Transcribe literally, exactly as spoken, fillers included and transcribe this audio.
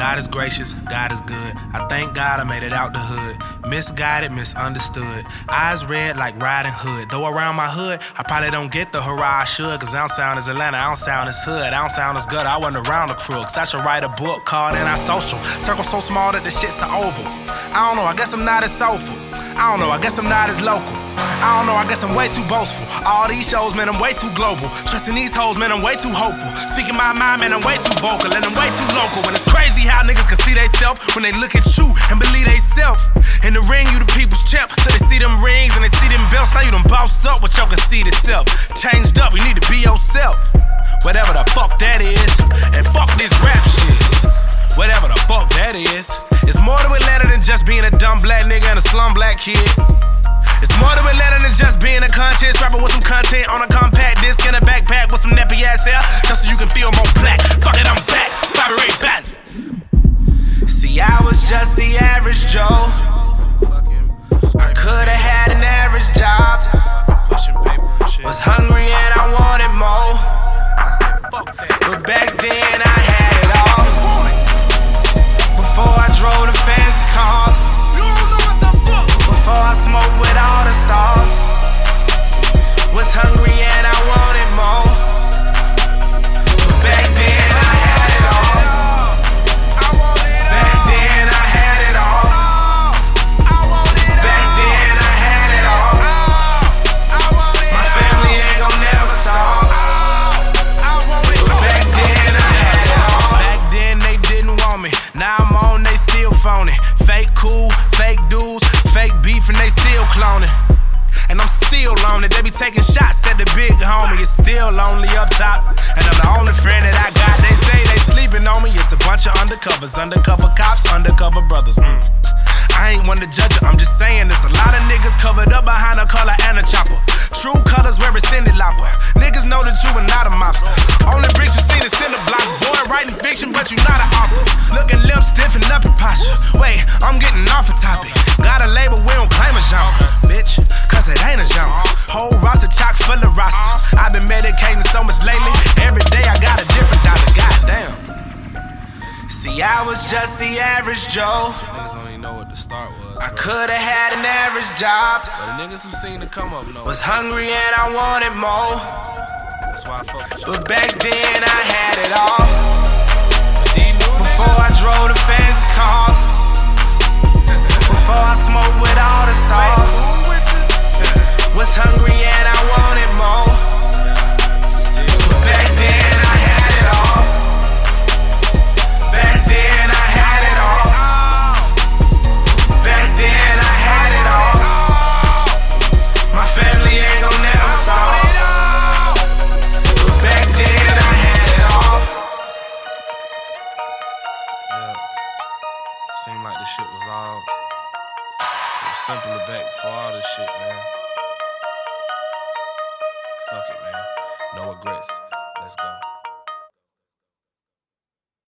God is gracious, God is good. I thank God I made it out the hood. Misguided, misunderstood. Eyes red like Riding Hood. Though around my hood, I probably don't get the hurrah I should. Cause I don't sound as Atlanta, I don't sound as hood. I don't sound as good, I wasn't around the crooks. I should write a book called Antisocial. Circle so small that the shit's an oval. I don't know, I guess I'm not as soulful. I don't know, I guess I'm not as local. I don't know, I guess I'm way too boastful. All these shows, man, I'm way too global. Trusting these hoes, man, I'm way too hopeful. Speaking my mind, man, I'm way too vocal. And I'm way too local. And it's crazy how niggas can see they self when they look at you and believe they self. In the ring, you the people's champ. So they see them rings and they see them belts. Now you done bossed up with your conceited self. Changed up, you need to be yourself. Whatever the fuck that is. And fuck this rap shit. Whatever the fuck that is. It's more to Atlanta than just being a dumb black nigga and a slum black kid. It's more to Atlanta than just being a conscious rapper with some content on a compact disc in a backpack with some nappy ass hair, just so you can feel more black. Fuck it, I'm back. Vibrate bands. See, I was just the average Joe. I could've had an average job. Was hungry and I wanted more. But back then I had it all. Before I drove the fancy car. Before I smoked with all the stars. Was hungry and I wanted more. But back then I had it all. Back then I had it all. Back then I had it all. My family ain't gon' never stop. But back then I had it all. Back then they didn't want me. Now I'm on, they still phony. Fake cool, fake dudes, fake beef and they still cloning. And I'm still lonely, they be taking shots at the big homie. It's still lonely up top, and I'm the only friend that I got. They say they sleeping on me, it's a bunch of undercovers. Undercover cops, undercover brothers. mm. I ain't one to judge it, I'm just saying there's a lot of niggas covered up behind a color and a chopper. True colors where it's Cindy Lauper. Niggas know that you are not a mobster. Only bricks you seen is in the block. Boy, writing fiction, but you not an author. Looking limp, stiff, and up in posture. Wait, I'm getting off a topic. Got a label, we don't claim a genre, bitch, cause it ain't a genre. Whole roster chock full of rosters. I've been medicating so much lately. Every day I got a different dollar, goddamn. See, I was just the average Joe. Niggas don't even know what the start was. I could've had an average job. But the niggas who seen the come up know. Was hungry and I wanted more. That's why I fuck with you. But back then I had it all. Before I drove the fancy car. Before I smoked with all the stars. Was hungry and I wanted more. But back then I had it all. Back then I had it all. Back then I had it all. My family ain't gon' never stop. But back then I had it all. Yeah. Seemed like this shit was all it was simpler back before all this shit, man. Fuck it, man. No regrets.